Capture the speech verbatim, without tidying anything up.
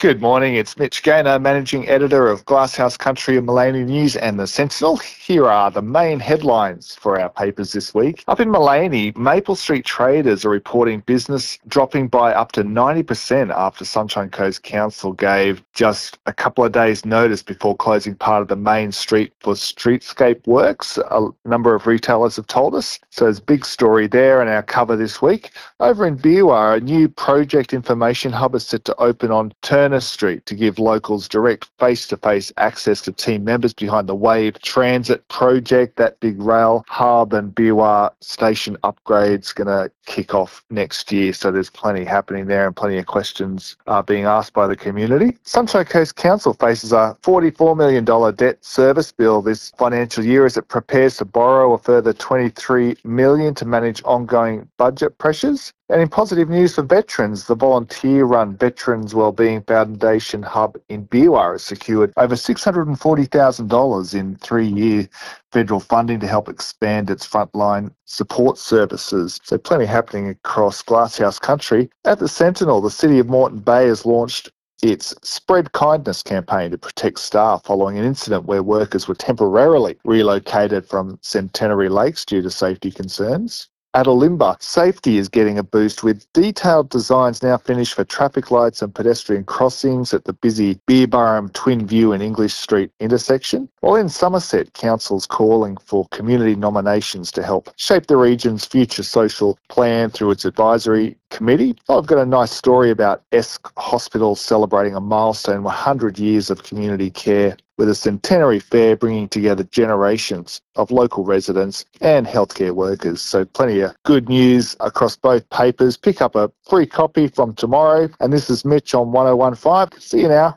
Good morning, it's Mitch Gaynor, Managing Editor of Glasshouse Country and Maleny News and the Sentinel. Here are the main headlines for our papers this week. Up in Maleny, Maple Street traders are reporting business dropping by up to ninety percent after Sunshine Coast Council gave just a couple of days' notice before closing part of the main street for streetscape works, a number of retailers have told us. So there's a big story there in our cover this week. Over in Biwa, a new project information hub is set to open on Turner Street to give locals direct face-to-face access to team members behind the Wave Transit project. That big rail hub and Biwa station upgrade's going to kick off next year, so there's plenty happening there and plenty of questions are being asked by the community. Sunshine Coast Council faces a forty-four million dollars debt service bill this financial year as it prepares to borrow a further twenty-three million dollars to manage ongoing budget pressures. And in positive news for veterans, the volunteer-run Veterans Wellbeing Foundation Hub in Biwa has secured over six hundred forty thousand dollars in three-year federal funding to help expand its frontline support services. So plenty happening across Glasshouse Country. At the Sentinel, the City of Moreton Bay has launched its Spread Kindness campaign to protect staff following an incident where workers were temporarily relocated from Centenary Lakes due to safety concerns. At Olimba, safety is getting a boost with detailed designs now finished for traffic lights and pedestrian crossings at the busy Beerburrum, Twin View and English Street intersection. While in Somerset, Council's calling for community nominations to help shape the region's future social plan through its advisory committee. I've got a nice story about Esk Hospital celebrating a milestone one hundred years of community care, with a centenary fair bringing together generations of local residents and healthcare workers. So plenty of good news across both papers. Pick up a free copy from tomorrow. And this is Mitch on one oh one point five. See you now.